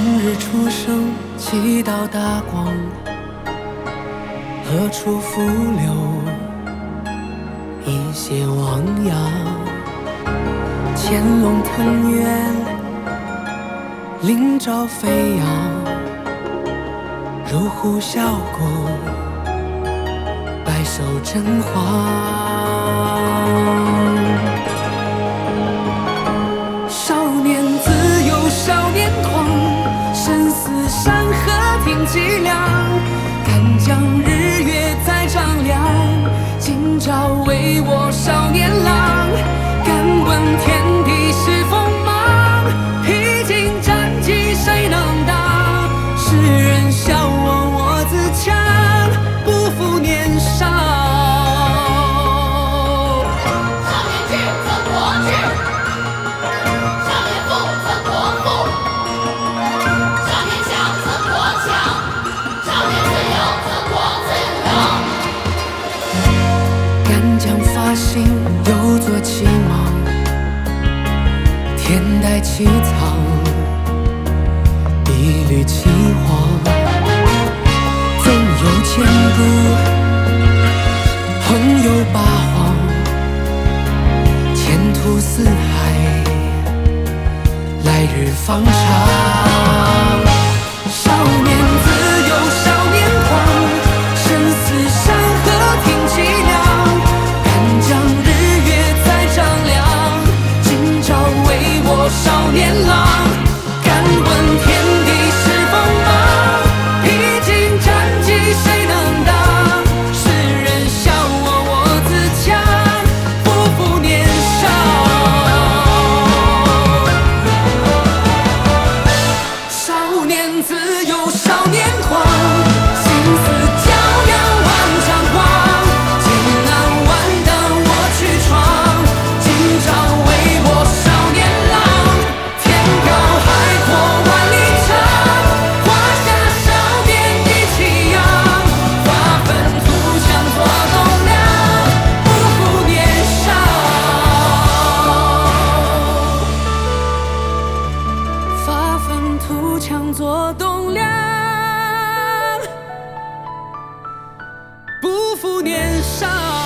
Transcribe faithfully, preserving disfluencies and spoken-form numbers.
日初升，几道大光，何处浮流一些汪洋？潜龙腾渊，鳞爪飞扬，入虎啸谷，百兽争凰。少年自由，少年狂，生死山河听脊梁。敢将日月再丈量，今朝为我少年郎。敢问天地是锋芒，披荆斩棘谁能当？世人笑我我自强，不负年少。 少年智则国智，少年富则国富，少年强则国强，少年自由则国自由。 敢将发心有作期望，天待凄苍，一缕凄惶。纵有千古，横有八荒，前途似海，来日方长。少年自由，少年狂，生死山河听脊梁。敢将日月再丈量，今朝为我少年郎。敢问天地是锋芒，披荆斩棘谁能当？世人笑我我自强，不负年少。少年自由，少年狂，心思较量万丈光。艰难万等我去闯，今朝为我少年郎。天高海阔万里长，华夏少年一起扬。发愤图强做栋梁，不负年少。发愤图强做栋梁，不负年少。